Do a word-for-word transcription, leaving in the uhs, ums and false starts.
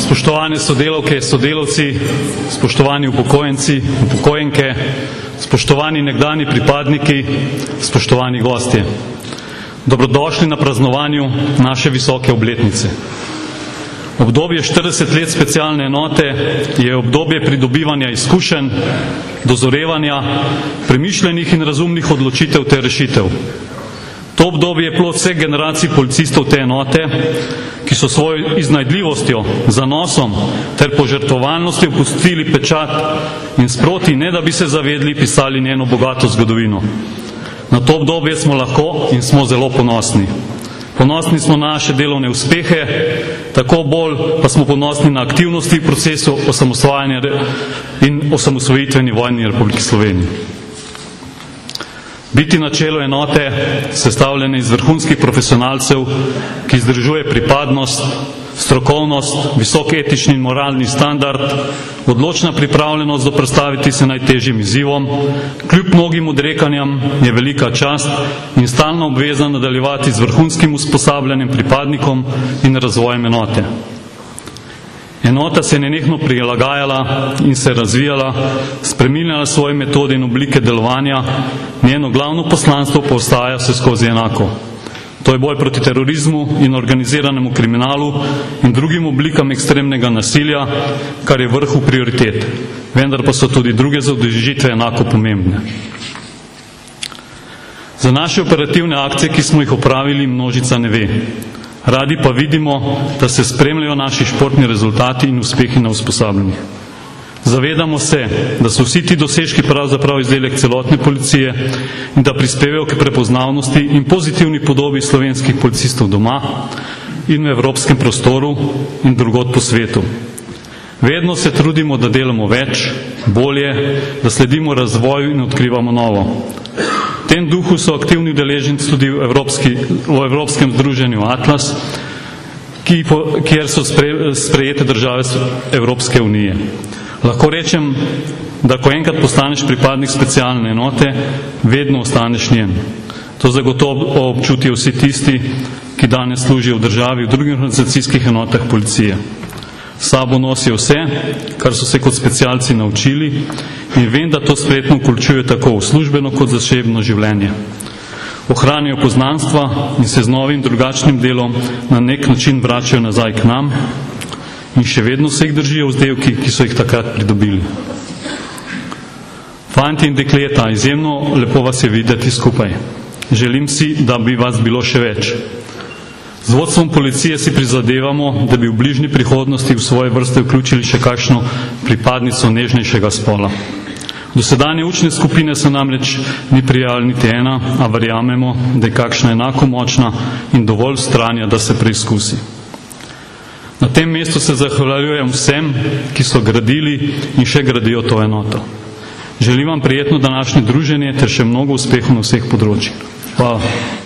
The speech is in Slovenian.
Spoštovane sodelavke, sodelavci, spoštovani upokojenci, upokojenke, spoštovani nekdani pripadniki, spoštovani gostje. Dobrodošli na praznovanju naše visoke obletnice. Obdobje štirideset let specialne enote je obdobje pridobivanja izkušenj, dozorevanja, premišljenih in razumnih odločitev ter rešitev. To obdobje je plod vseh generacij policistov te enote, ki so svojo iznajdljivostjo, zanosom ter požrtvovalnostjo pustili pečat in sproti, ne da bi se zavedli, pisali njeno bogato zgodovino. Na to obdobje smo lahko in smo zelo ponosni. Ponosni smo na naše delovne uspehe, tako bolj pa smo ponosni na aktivnosti v procesu osamosvajanja in osamosvojitveni vojni Republike Slovenije. Biti na čelu enote, sestavljene iz vrhunskih profesionalcev, ki združuje pripadnost, strokovnost, visok etični in moralni standard, odločna pripravljenost zoperstaviti se najtežjim izzivom, kljub mnogim odrekanjem je velika čast in stalna obveza nadaljevati z vrhunskim usposabljanjem pripadnikom in razvojem enote. Enota se je nenehno prilagajala in se razvijala, spreminjala svoje metode in oblike delovanja, njeno glavno poslanstvo pa ostaja vse skozi enako. To je boj proti terorizmu in organiziranemu kriminalu in drugim oblikam ekstremnega nasilja, kar je vrhu prioritet. Vendar pa so tudi druge zadolžitve enako pomembne. Za naše operativne akcije, ki smo jih opravili, množica ne ve. Radi pa vidimo, da se spremljajo naši športni rezultati in uspehi na usposabljanjih. Zavedamo se, da so vsi ti dosežki pravzaprav izdelek celotne policije in da prispevajo k prepoznavnosti in pozitivni podobi slovenskih policistov doma in v evropskem prostoru in drugod po svetu. Vedno se trudimo, da delamo več, bolje, da sledimo razvoju in odkrivamo novo. V tem duhu so aktivni udeleženci tudi v, Evropski, v Evropskem združenju Atlas, ki, kjer so spre, sprejete države Evropske unije. Lahko rečem, da ko enkrat postaneš pripadnik specialne enote, vedno ostaneš njen. To zagotovo občutijo vsi tisti, ki danes služijo v državi v drugih organizacijskih enotah policije. S sabo nosijo vse, kar so se kot specialci naučili in vem, da to spretno vključuje tako v službeno kot zasebno življenje. Ohranijo poznanstva in se z novim drugačnim delom na nek način vračajo nazaj k nam in še vedno se jih držijo vzdevki, ki so jih takrat pridobili. Fanti in dekleta, izjemno lepo vas je videti skupaj. Želim si, da bi vas bilo še več. Z vodstvom policije si prizadevamo, da bi v bližnji prihodnosti v svoje vrste vključili še kakšno pripadnico nežnejšega spola. Dosedanje učne skupine so namreč ni prijavili niti ena, a verjamemo, da je kakšna enako močna in dovolj vztrajna, da se preizkusi. Na tem mestu se zahvaljujem vsem, ki so gradili in še gradijo to enoto. Želim vam prijetno današnje druženje ter še mnogo uspehov na vseh področjih. Hvala.